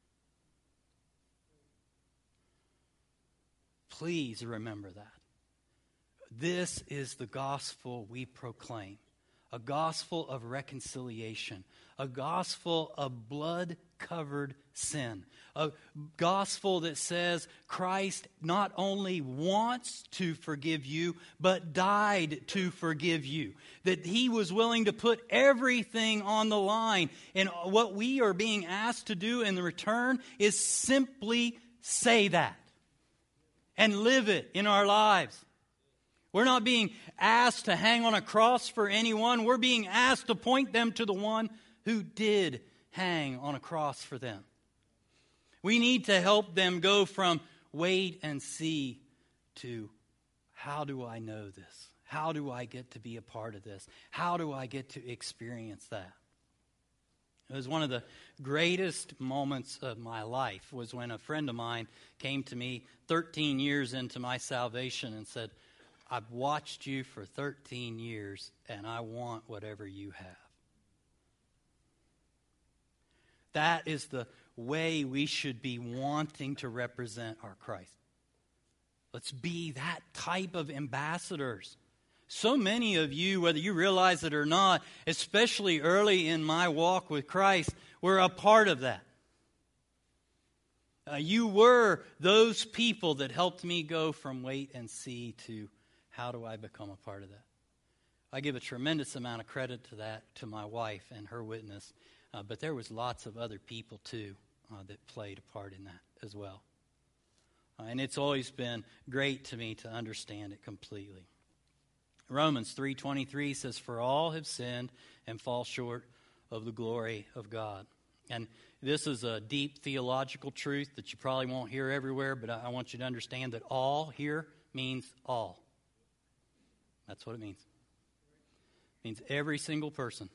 Please remember that. This is the gospel we proclaim. A gospel of reconciliation. A gospel of blood-covered sin. A gospel that says Christ not only wants to forgive you, but died to forgive you. That He was willing to put everything on the line. And what we are being asked to do in the return is simply say that. And live it in our lives. We're not being asked to hang on a cross for anyone. We're being asked to point them to the one who did hang on a cross for them. We need to help them go from wait and see to how do I know this? How do I get to be a part of this? How do I get to experience that? It was one of the greatest moments of my life was when a friend of mine came to me thirteen years into my salvation and said, I've watched you for thirteen years and I want whatever you have. That is the way we should be wanting to represent our Christ. Let's be that type of ambassadors. So many of you, whether you realize it or not, especially early in my walk with Christ, were a part of that. Uh, you were those people that helped me go from wait and see to how do I become a part of that. I give a tremendous amount of credit to that, to my wife and her witness. Uh, but there was lots of other people, too, uh, that played a part in that as well. Uh, and it's always been great to me to understand it completely. Romans three twenty-three says, for all have sinned and fall short of the glory of God. And this is a deep theological truth that you probably won't hear everywhere, but I, I want you to understand that all here means all. That's what it means. It means every single person.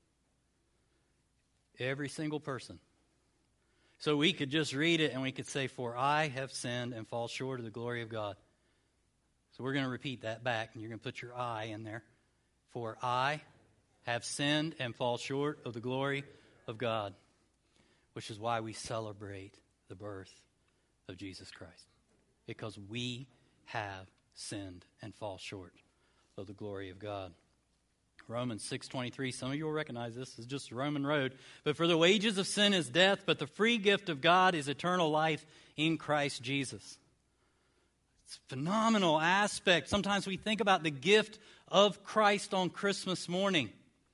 Every single person. So we could just read it and we could say, for I have sinned and fall short of the glory of God. So we're going to repeat that back, and you're going to put your I in there. For I have sinned and fall short of the glory of God, which is why we celebrate the birth of Jesus Christ. Because we have sinned and fall short of the glory of God. Romans six twenty-three, some of you will recognize this is just a Roman road. But for the wages of sin is death, but the free gift of God is eternal life in Christ Jesus. It's a phenomenal aspect. Sometimes we think about the gift of Christ on Christmas morning.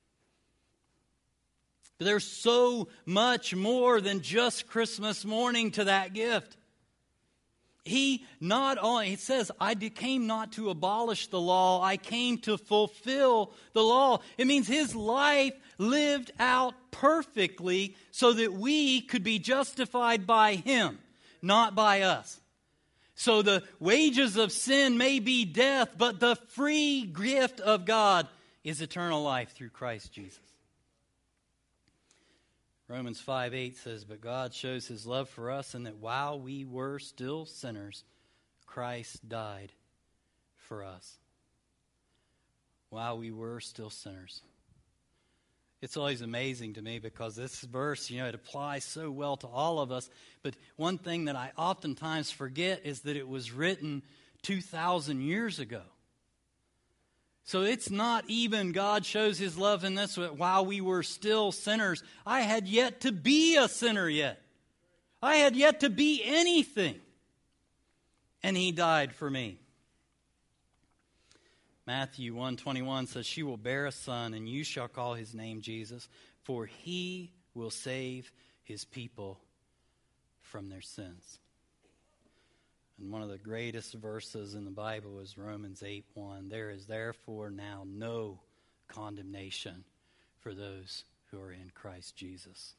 But there's so much more than just Christmas morning to that gift. He not only, it says, I came not to abolish the law, I came to fulfill the law. It means His life lived out perfectly so that we could be justified by Him, not by us. So the wages of sin may be death, but the free gift of God is eternal life through Christ Jesus. Romans five eight says, but God shows His love for us in that while we were still sinners, Christ died for us. While we were still sinners. It's always amazing to me because this verse, you know, it applies so well to all of us. But one thing that I oftentimes forget is that it was written two thousand years ago. So it's not even God shows His love in this while we were still sinners. I had yet to be a sinner yet. I had yet to be anything. And He died for me. Matthew one twenty-one says, she will bear a son, and you shall call his name Jesus, for He will save His people from their sins. And one of the greatest verses in the Bible is Romans eight one. There is therefore now no condemnation for those who are in Christ Jesus.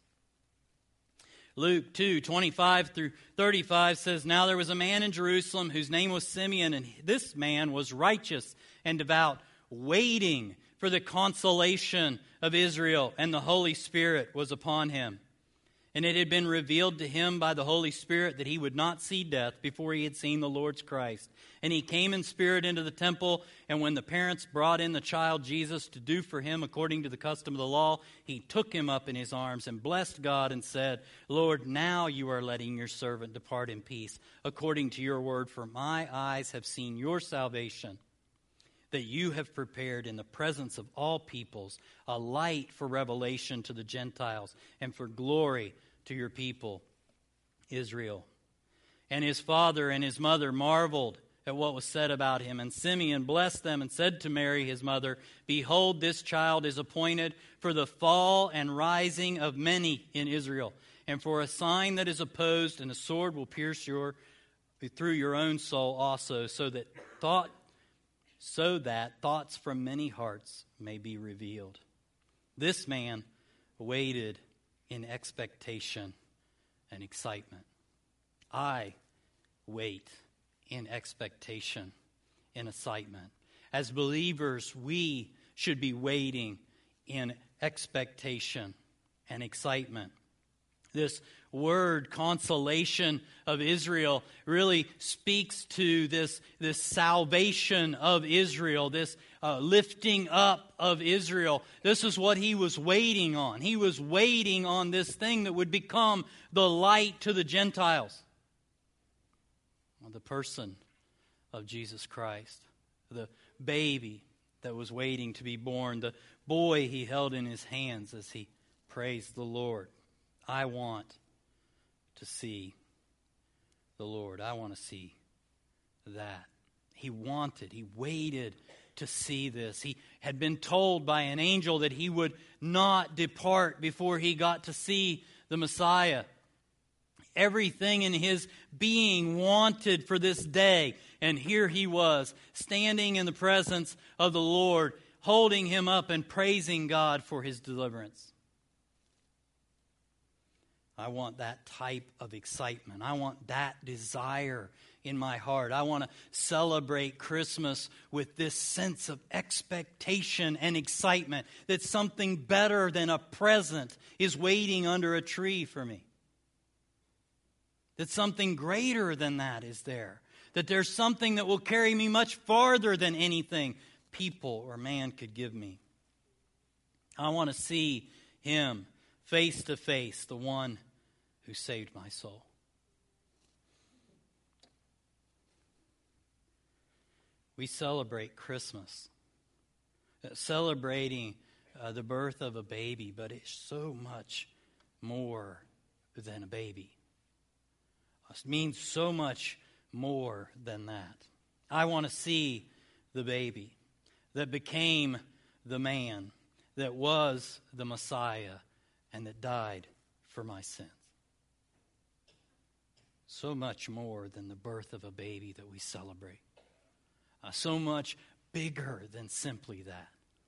Luke two, twenty-five through thirty-five says, Now there was a man in Jerusalem whose name was Simeon, and this man was righteous and devout, waiting for the consolation of Israel, and the Holy Spirit was upon him. And it had been revealed to him by the Holy Spirit that he would not see death before he had seen the Lord's Christ. And he came in spirit into the temple, and when the parents brought in the child Jesus to do for him according to the custom of the law, he took him up in his arms and blessed God and said, Lord, now you are letting your servant depart in peace, according to your word, for my eyes have seen your salvation, that you have prepared in the presence of all peoples a light for revelation to the Gentiles and for glory to your people, Israel. And his father and his mother marveled at what was said about him. And Simeon blessed them and said to Mary, his mother, Behold, this child is appointed for the fall and rising of many in Israel, and for a sign that is opposed, and a sword will pierce your through your own soul also, so that thought so that thoughts from many hearts may be revealed. This man waited in expectation and excitement. I wait in expectation and excitement. As believers, we should be waiting in expectation and excitement. This word, consolation of Israel, really speaks to this, this salvation of Israel, this uh, lifting up of Israel. This is what he was waiting on. He was waiting on this thing that would become the light to the Gentiles. The person of Jesus Christ, the baby that was waiting to be born, the boy he held in his hands as he praised the Lord. I want to see the Lord. I want to see that. He wanted, he waited to see this. He had been told by an angel that he would not depart before he got to see the Messiah. Everything in his being wanted for this day. And here he was, standing in the presence of the Lord, holding him up and praising God for his deliverance. I want that type of excitement. I want that desire in my heart. I want to celebrate Christmas with this sense of expectation and excitement that something better than a present is waiting under a tree for me. That something greater than that is there. That there's something that will carry me much farther than anything people or man could give me. I want to see him face to face, the one who saved my soul. We celebrate Christmas, celebrating uh, the birth of a baby, but it's so much more than a baby. It means so much more than that. I want to see the baby that became the man, that was the Messiah, and that died for my sins. So much more than the birth of a baby that we celebrate. Uh, so much bigger than simply that.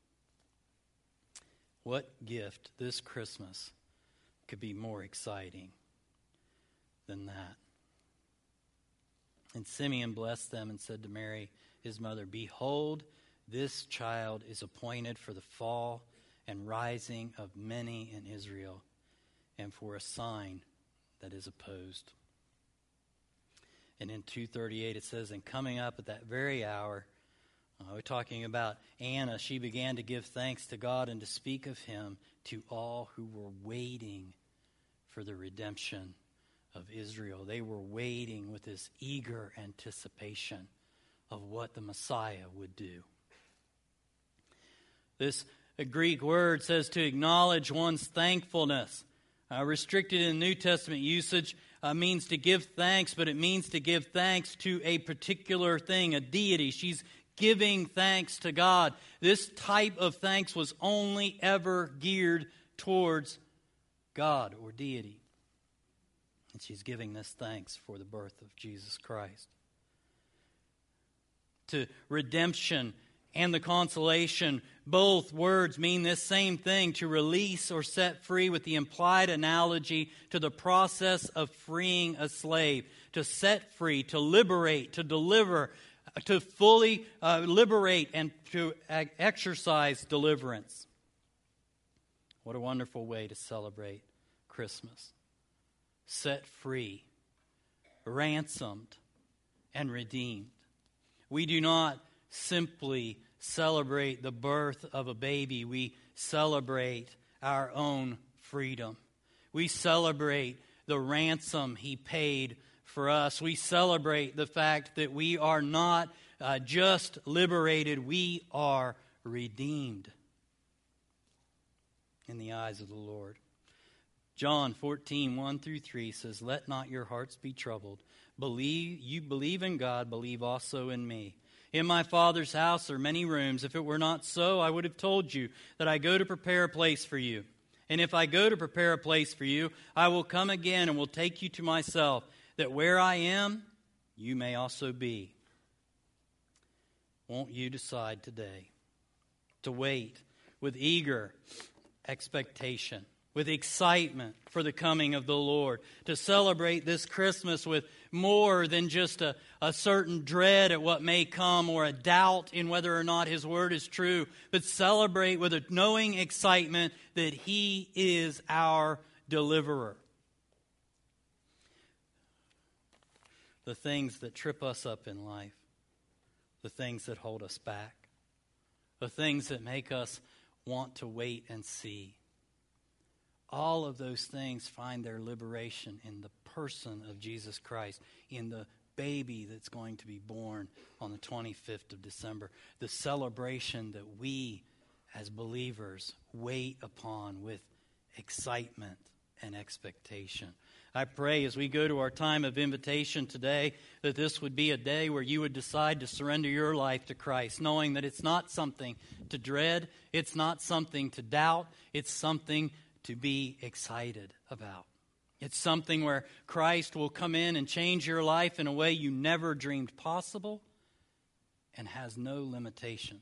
What gift this Christmas could be more exciting than that? And Simeon blessed them and said to Mary, his mother, Behold, this child is appointed for the fall and rising of many in Israel, and for a sign that is opposed. And in two thirty-eight it says, And coming up at that very hour, uh, we're talking about Anna, she began to give thanks to God and to speak of him to all who were waiting for the redemption of Israel. They were waiting with this eager anticipation of what the Messiah would do. This Greek word says to acknowledge one's thankfulness. Uh, restricted in New Testament usage uh, means to give thanks, but it means to give thanks to a particular thing, a deity. She's giving thanks to God. This type of thanks was only ever geared towards God or deity. And she's giving this thanks for the birth of Jesus Christ. To redemption and the consolation, both words mean this same thing, to release or set free, with the implied analogy to the process of freeing a slave. To set free, to liberate, to deliver, to fully uh, liberate and to ag- exercise deliverance. What a wonderful way to celebrate Christmas. Set free, ransomed, and redeemed. We do not simply celebrate the birth of a baby. We celebrate our own freedom. We celebrate the ransom He paid for us. We celebrate the fact that we are not uh, just liberated, we are redeemed in the eyes of the Lord. John fourteen, one through three says, "Let not your hearts be troubled. Believe you believe in God, believe also in me. In my Father's house are many rooms. If it were not so, I would have told you that I go to prepare a place for you. And if I go to prepare a place for you, I will come again and will take you to myself, that where I am, you may also be." Won't you decide today to wait with eager expectation, with excitement for the coming of the Lord, to celebrate this Christmas with more than just a, a certain dread at what may come or a doubt in whether or not His Word is true, but celebrate with a knowing excitement that He is our deliverer. The things that trip us up in life, the things that hold us back, the things that make us want to wait and see. All of those things find their liberation in the person of Jesus Christ, in the baby that's going to be born on the twenty-fifth of December. The celebration that we as believers wait upon with excitement and expectation. I pray as we go to our time of invitation today that this would be a day where you would decide to surrender your life to Christ, knowing that it's not something to dread, it's not something to doubt, it's something to be excited about. It's something where Christ will come in and change your life in a way you never dreamed possible and has no limitations.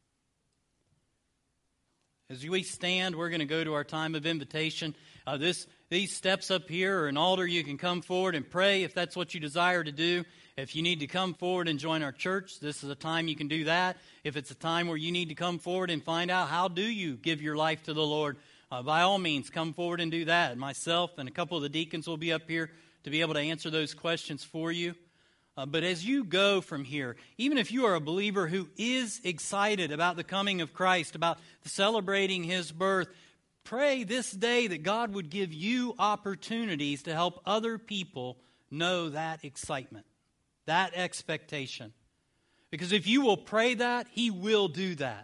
As we stand, we're going to go to our time of invitation. Uh, this These steps up here are an altar. You can come forward and pray if that's what you desire to do. If you need to come forward and join our church, this is a time you can do that. If it's a time where you need to come forward and find out how do you give your life to the Lord, uh, by all means, come forward and do that. Myself and a couple of the deacons will be up here to be able to answer those questions for you. Uh, but as you go from here, even if you are a believer who is excited about the coming of Christ, about celebrating His birth, pray this day that God would give you opportunities to help other people know that excitement, that expectation. Because if you will pray that, He will do that.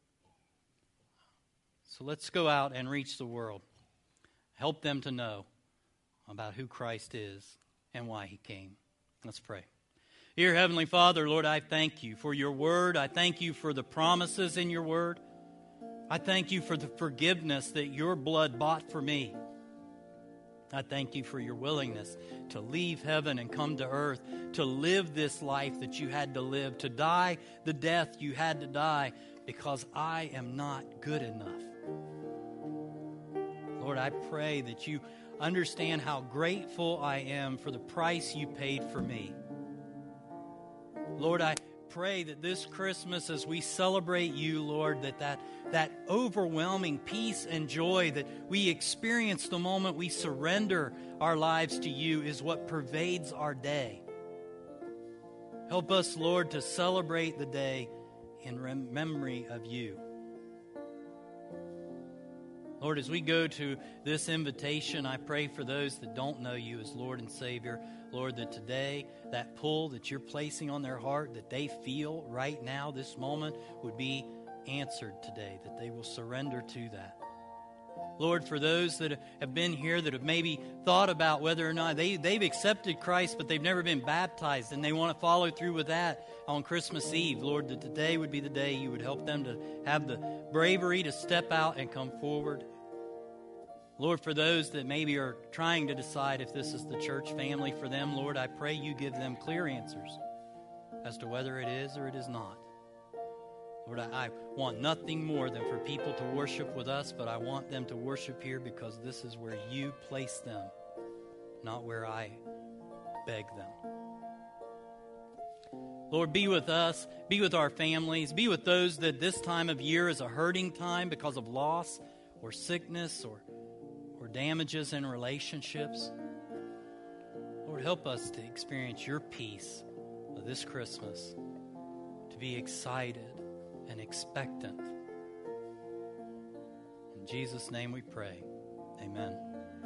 So let's go out and reach the world. Help them to know about who Christ is and why He came. Let's pray. Dear Heavenly Father, Lord, I thank You for Your Word. I thank You for the promises in Your Word. I thank You for the forgiveness that Your blood bought for me. I thank You for Your willingness to leave heaven and come to earth, to live this life that You had to live, to die the death You had to die, because I am not good enough. Lord, I pray that You understand how grateful I am for the price You paid for me. Lord, I pray that this Christmas, as we celebrate You, Lord, that that, that overwhelming peace and joy that we experience the moment we surrender our lives to You is what pervades our day. Help us, Lord, to celebrate the day in rem- memory of You. Lord, as we go to this invitation, I pray for those that don't know You as Lord and Savior. Lord, that today, that pull that You're placing on their heart, that they feel right now, this moment, would be answered today, that they will surrender to that. Lord, for those that have been here that have maybe thought about whether or not they, they've accepted Christ, but they've never been baptized, and they want to follow through with that on Christmas Eve, Lord, that today would be the day You would help them to have the bravery to step out and come forward. Lord, for those that maybe are trying to decide if this is the church family for them, Lord, I pray You give them clear answers as to whether it is or it is not. Lord, I, I want nothing more than for people to worship with us, but I want them to worship here because this is where you place them, not where I beg them. Lord, be with us, be with our families, be with those that this time of year is a hurting time because of loss or sickness or, or damages in relationships. Lord, help us to experience your peace of this Christmas, to be excited and expectant. In Jesus' name we pray. Amen.